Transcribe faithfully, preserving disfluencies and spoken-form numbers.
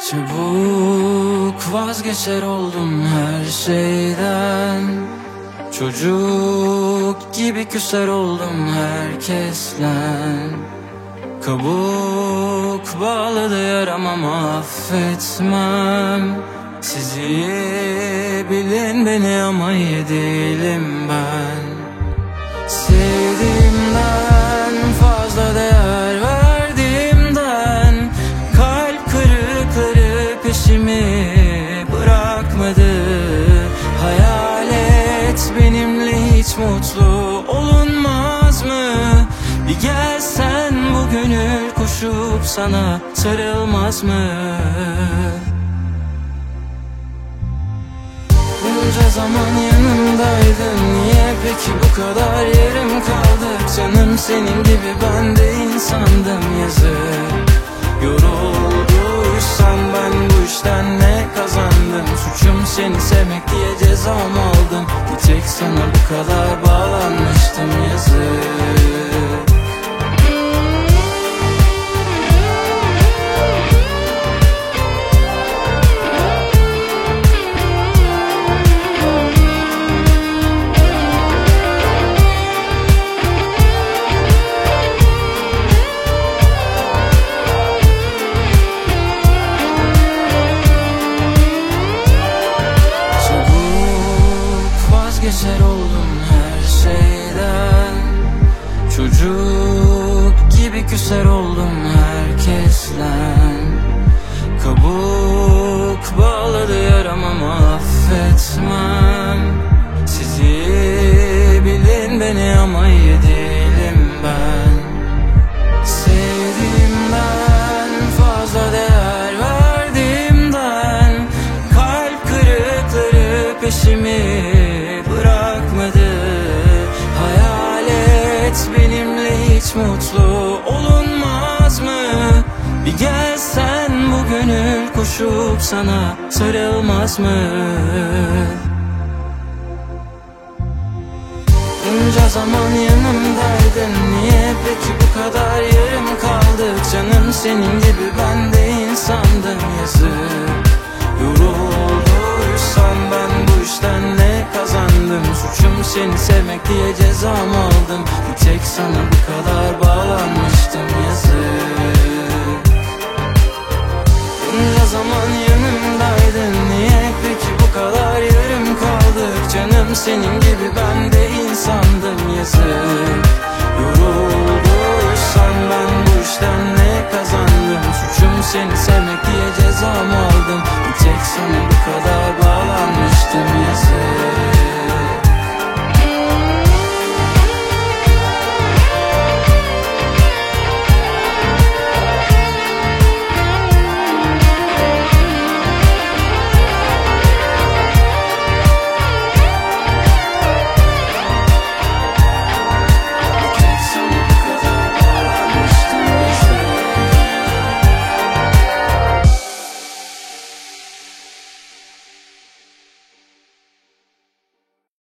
Çabuk vazgeçer oldum her şeyden. Çocuk gibi küser oldum herkesten. Kabuk bağladı yaram ama affetmem. Sizi bilin beni ama iyi değilim ben. Sevdiğimden fazla değer verdiğimden, kalp kırıkları peşimi bırakmadı. Hayalet benimle hiç mutlu olunmaz mı? Bir gelsen bu gönül koşup sana sarılmaz mı? Bunca zaman yanımdaydın, niye peki bu kadar yarım kaldık? Canım senin gibi ben de insandım, yazık. Yorulduysam ben bu işten ne kazandım? Suçum seni sevmek diye cezam aldım. Bir tek sana bu kadar bağlanmıştım, yazık. Vazgeçer oldum her şeyden. Çocuk gibi küser oldum herkesten. Kabuk bağladı yaram ama affetmem. Sizi bilin beni ama iyi değilim ben. Sevdiğimden fazla değer verdiğimden, kalp kırıkları peşimi bırakmadı. Hayalet benimle hiç mutlu olunmaz mı? Bir gelsen bu gönül koşup sana sarılmaz mı? Bunca zaman yanımdaydın, niye peki bu kadar yarım kaldık? Canım senin gibi ben de insandım, yazık. Yorulduysam ben bu işten ne kazandım? Suçum seni sevmek diye cezam aldım. Bir tek sana bu kadar bağlanmıştım, yazık. Bunca zaman yanımdaydın, niye peki bu kadar yarım kaldık? Canım senin gibi ben de insandım, yazık. Yorulduysam ben bu işten ne